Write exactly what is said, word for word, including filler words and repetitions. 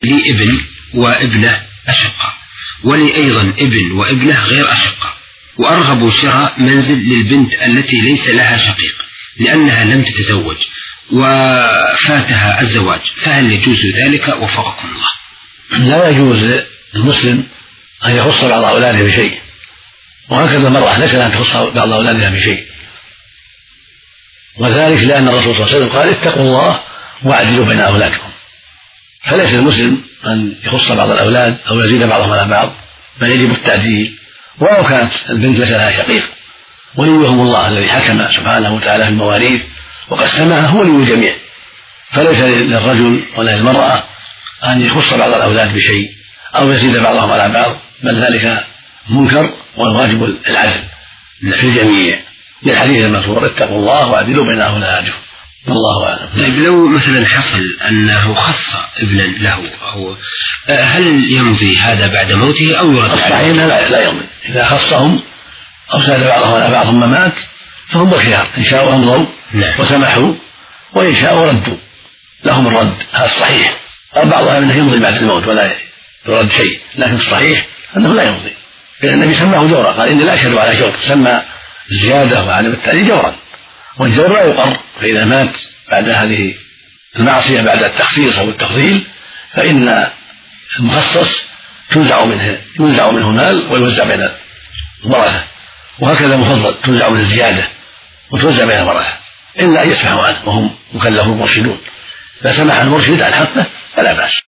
لي ابن وابنه أشقة، ولي أيضا ابن وابنه غير أشقة، وأرغب شراء منزل للبنت التي ليس لها شقيق لأنها لم تتزوج وفاتها الزواج، فهل يجوز ذلك وفقكم الله؟ لا يجوز للمسلم أن يخص بعض أولاده بشيء، وهكذا المرأة ليس لها أن تخص بعض أولادها بشيء، وذلك لأن الرسول صلى الله عليه وسلم قال اتقوا الله واعدلوا بين أولادكم، فليس المسلم أن يخص بعض الأولاد أو يزيد بعضهم على بعض، بل يجب التعديل. ولو كانت البنت ليس لها شقيق وليهم الله الذي حكم سبحانه وتعالى في المواريث وقسمها هو ولي الجميع، فليس للرجل ولا للمرأة أن يخص بعض الأولاد بشيء أو يزيد بعضهم على بعض، بل ذلك منكر والواجب العدل في الجميع، للحديث المذكور اتقوا الله واعدلوا بين أولادكم. الله أعلم. طيب لو مثلا حصل أنه خص ابنا له أو هل يمضي هذا بعد موته أو يرد؟ الصحيح لا, لا يمضي، إذا خصهم أو ساد بعضهم على بعض ثم مات فهم بالخيار، إن شاءوا أمضوا وسمحوا وإن شاءوا ردوا لهم الرد، هذا الصحيح. البعض أنه يمضي بعد الموت ولا يرد شيء، لكن الصحيح أنه لا يمضي، لأن النبي سماه جورا، قال إني لا أشهد على جور، سمى الزيادة وعدم التعديل جورا، والجور لا يقر، فإذا مات بعد هذه المعصية بعد التخصيص أو التفضيل فإن المخصص تنزع منه ينزع منه مال ويوزع بين الورثة، وهكذا المفضل تنزع من الزيادة وتوزع بين الورثة، إلا أن يسمحوا عنه وهم مكلفون مرشدون، فسمح المرشد عن حقه فلا بأس.